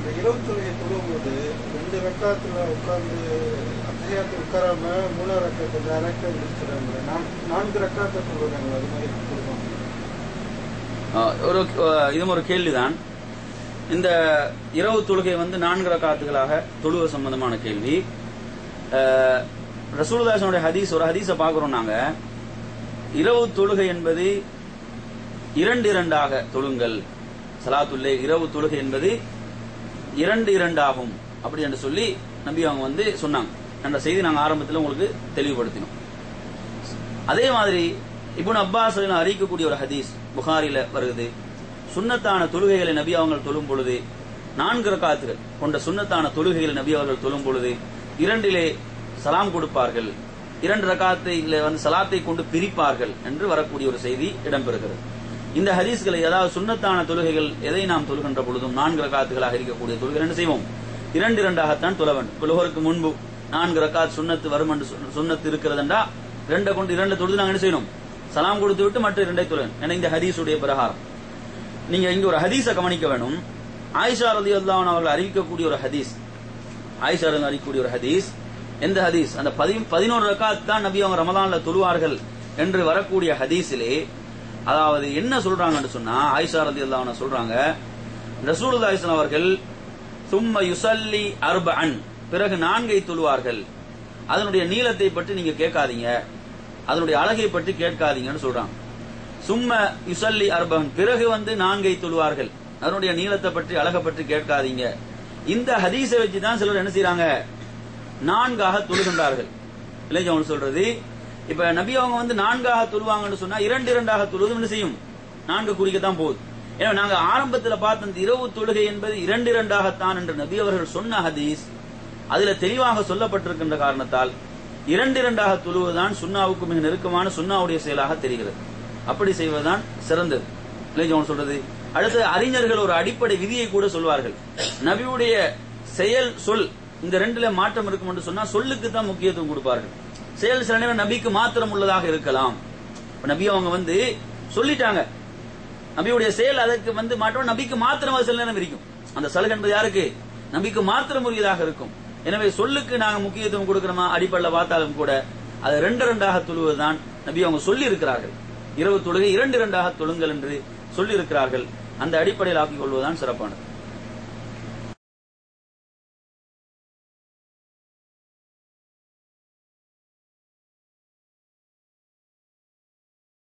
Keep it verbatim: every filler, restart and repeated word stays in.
இரவு தொழுகை தொழும்போது ரெண்டு ரக்காத்துல உட்கார்ந்து அத்தையாத்து உட்காராம மூணாவது ரக்கத்தை டைரக்டா முடிச்சுறாங்க. நான்கு ரக்காத்தை தொழுறாங்க. அது மாதிரி தொழுவாங்க. ஒரு இதுவும் ஒரு கேள்விதான். இந்த இரவு தொழுகை வந்து நான்கு ரக்காத்துகளாக தொழுவ சம்பந்தமான கேள்வி. ரசூலுல்லாஹி ஹதீஸ், ஒரு ஹதீஸை பார்க்கிறோம் நாங்க. இரவு தொழுகை என்பது இரண்டு இரண்டாக தொழுங்கள், சலாத்துல்லே இரவு தொழுகை என்பது இரண்டு இரண்டாகும் அப்படி என்று சொல்லி நபி அவங்க வந்து சொன்னாங்க என்ற செய்தி நாங்கள் ஆரம்பத்தில் உங்களுக்கு தெளிவுபடுத்தினோம். அதே மாதிரி இப்னு அப்பாஸ் அறிவிக்கக்கூடிய ஒரு ஹதீஸ் புகாரில வருது. சுன்னத்தான தொழுகைகளை நபி அவர்கள் தொழும் பொழுது, நான்கு ரக்காத்துகள் கொண்ட சுன்னத்தான தொழுகைகளை நபி அவர்கள் தொழும் பொழுது இரண்டிலே சலாம் கொடுப்பார்கள், இரண்டு ரக்காத்தை வந்து சலாத்தை கொண்டு பிரிப்பார்கள் என்று வரக்கூடிய ஒரு செய்தி இடம்பெறுகிறது. இந்த ஹதீஸ்களை, அதாவது சுன்னத்தான தொழுகைகள் எதை நாம் தொழுகின்ற பொழுதும் நான்கு ரக்காத்துகளாக இருக்கக்கூடிய தொழுகை என்ன செய்வோம், இரண்டு இரண்டாகத்தான் தொழ வேண்டும். தொழுவதற்கு முன்பு நான்கு ரக்காத் சுன்னத்து வரும் என்று சுன்னத்து இருக்கிறதுண்டா இரண்டை கொண்டு இரண்டு தொழுது நாங்கள் என்ன செய்யணும், சலாம் கொடுத்து விட்டு மற்ற இரண்டை தொழும். ஏன்னா இந்த ஹதீஸுடைய பிரகாரம் நீங்க இங்க ஒரு ஹதீஸை கவனிக்க வேண்டும். ஆயிஷா ரலியல்லாஹு அன்ஹா அவர்கள் அறிவிக்கக்கூடிய ஒரு ஹதீஸ், ஆயிஷா ரலியல்லாஹு அறிவிக்கக்கூடிய ஒரு ஹதீஸ். எந்த ஹதீஸ்? அந்த பதினோரு ரக்காத் தான் நபி அவங்க ரமலான்ல தொழுவார்கள் என்று வரக்கூடிய ஹதீஸிலே, அதாவது என்ன சொல்றாங்கன்னு சொன்னா, ஆயிஷா ரலியல்லாஹு அன்ஹா சொல்றாங்க, ரசூலுல்லாஹி ஸல்லல்லாஹு அலைஹி அவர்கள் சும்ம யுஸல்லி அர்பஅன், பிறகு நான்கை தொழுவார்கள். அதனுடைய நீளத்தை பற்றி நீங்க கேட்காதீங்க, அதனுடைய அழகை பற்றி கேட்காதீங்கன்னு சொல்றாங்க. சும்ம யுஸல்லி அர்பஅன், பிறகு வந்து நான்கை தொழுவார்கள், அதனுடைய நீளத்தை பற்றி அழகை பற்றி கேட்காதீங்க. இந்த ஹதீஸை வச்சு தான் சிலர் என்ன செய்யறாங்க, நான்காக தொழுகின்றார்கள். இல்லையா அவங்க சொல்றது, இப்ப நபி அவங்க வந்து நான்காக தொழுவாங்கன்னு சொன்னா இரண்டு இரண்டாக தொழுவது என்ன செய்யும், நான்கு குறிக்கத்தான் போகுது. ஏன்னா நாங்க ஆரம்பத்தில் பார்த்த இந்த இரவு தொழுகை என்பது இரண்டு இரண்டாகத்தான் என்று நபி அவர்கள் சொன்ன ஹதீஸ் அதுல தெளிவாக சொல்லப்பட்டிருக்கின்ற காரணத்தால் இரண்டு இரண்டாக தொழுவதுதான் சுன்னாவுக்கு மிக நெருக்கமான சுன்னாவுடைய செயலாக தெரிகிறது. அப்படி செய்வதுதான் சிறந்தது. இல்லையா அவங்க சொல்றது. அடுத்து அறிஞர்கள் ஒரு அடிப்படை விதியை கூட சொல்வார்கள், நபியுடைய செயல் சொல் இந்த ரெண்டுல மாற்றம் இருக்கும் என்று சொன்னா சொல்லுக்கு தான் முக்கியத்துவம் கொடுப்பார்கள். செயல் சில நேரம் நபிக்கு மாத்திரம் உள்ளதாக இருக்கலாம். நபி அவங்க வந்து சொல்லிட்டாங்க, நபியுடைய செயல் அதற்கு வந்து மாற்றம் நபிக்கு மாத்திரம் சில நேரம் இருக்கும். அந்த சலுகை என்பது யாருக்கு, நபிக்கு மாத்திரம் உரியதாக இருக்கும். எனவே சொல்லுக்கு நாங்க முக்கியத்துவம் கொடுக்கிறோமா அடிப்படையில் பார்த்தாலும் கூட அது ரெண்டு ரெண்டாக தொழுவதுதான் நபி அவங்க சொல்லி இருக்கிறார்கள். இரவு தொழுகை இரண்டு இரண்டாக தொழுங்கள் என்று சொல்லி இருக்கிறார்கள். அந்த அடிப்படையில் ஆக்கிக் கொள்வதுதான் சிறப்பானது.